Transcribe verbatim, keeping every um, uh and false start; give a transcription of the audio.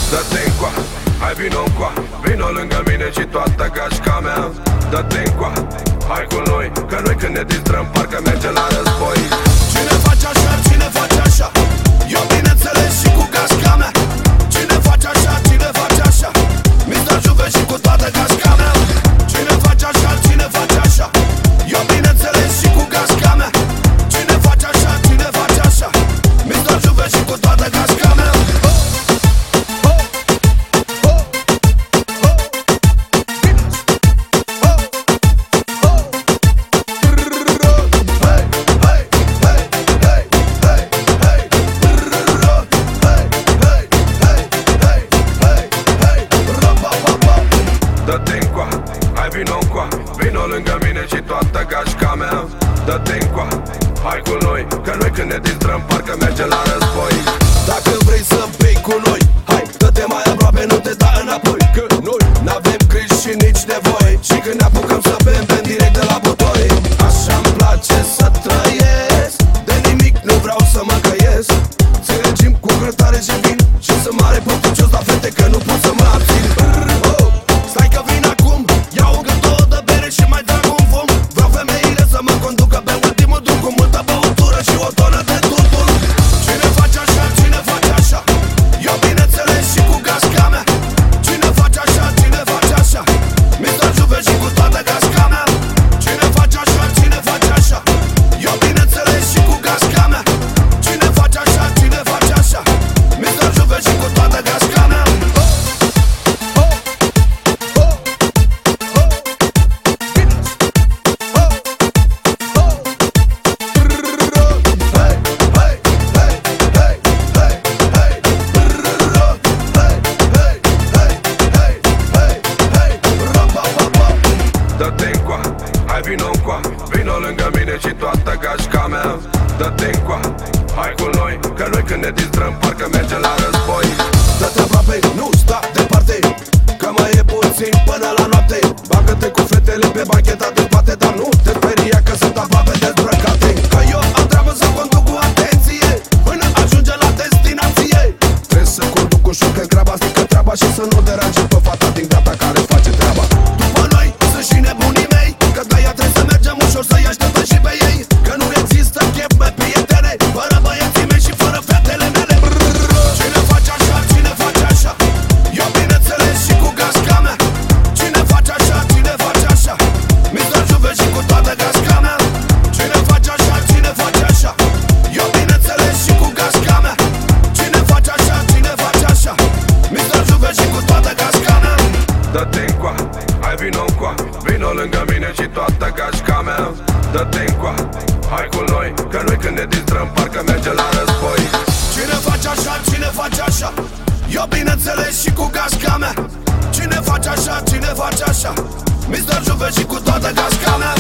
Dă-te încoa, hai vino încoa, vino lângă mine și toată gașca mea. Dă-te încoa, hai cu noi, că noi când ne distrăm parcă merge la război. Cine face așa, cine face așa? Eu bineînțeles și cu gașca mea. Cine face așa, cine face așa? mister Juve și cu toată gașca mea. Cine face așa, cine face așa? Eu bineînțeles și cu gașca mea. Cine face așa, cine face așa? mister Juve și cu toată gașca mea. Dă-te încoa, hai vino încoa, vino lângă mine și toată gașca mea. Dă-te încoa, hai cu noi, că noi când ne distrăm parcă merge la război. Dacă vrei să bei cu noi, hai, dă-te mai aproape, nu te da înapoi. Că noi n-avem griji și nici nevoie. Și când ne apucăm să bem, bem direct de la butoi. Așa-mi place să trăiesc, de nimic nu vreau să mă căiesc. Ține cu grătare și vin și sunt mare păpucios la fete că nu pot să mă abțin. Oh, stai că vin acum, iau o gândouă de bere și mai trag un fum. Vreau femeile să mă conducă pe ultimul drum, cu multă băutură și o tonă de turtul. Cine face așa, cine face așa? Eu bineînțeles și cu gașca mea. Cine face așa, cine face așa? mister Juve și cu toată gașca mea. Cine face așa, cine face așa? Eu bineînțeles și cu gașca mea. Cine face așa, cine face așa? mister Juve și cu toată gașca mea. Dă-te încoa, hai vino încoa, vino lângă mine și toată gașca mea. Dă-te încoa, hai cu noi, că noi când ne distrăm parcă merge la război. Dă-te aproape, nu sta departe, că mai e puțin până la noapte. Bagă-te cu fetele pe bancheta de spate, dar nu te speria că sunt aproape dezbrăcate. Că eu am treabă să conduc cu atenție până ajunge la destinație. Trebuie să conduc ușor că graba strică treaba și să nu deranjez pe fata din gata care face treaba. După noi sunt și nebunii mei, că de aia trebuie să mergem ușor să-i așteptăm și pe ei. Că nu există chef, mă, prietene, fără băieții mei și fără fetele mele. Cine face așa, cine face așa? Eu bineînțeles și cu gașca mea. Cine face așa, cine face așa? mister Juve și cu toată gașca mea. Cine face așa, cine face așa? Eu bineînțeles și cu gașca mea. Cine face așa, cine face așa? mister Juve și cu toată gașca mea. Dă-te încoa, hai vino încoa, vino lângă mine și toată gașca mea. Dă-te încoa, hai cu noi, că noi când ne distrăm parcă merge la război. Cine face așa, cine face așa? Eu bineînțeles și cu gașca mea. Cine face așa, cine face așa? mister Juve și cu toată gașca mea.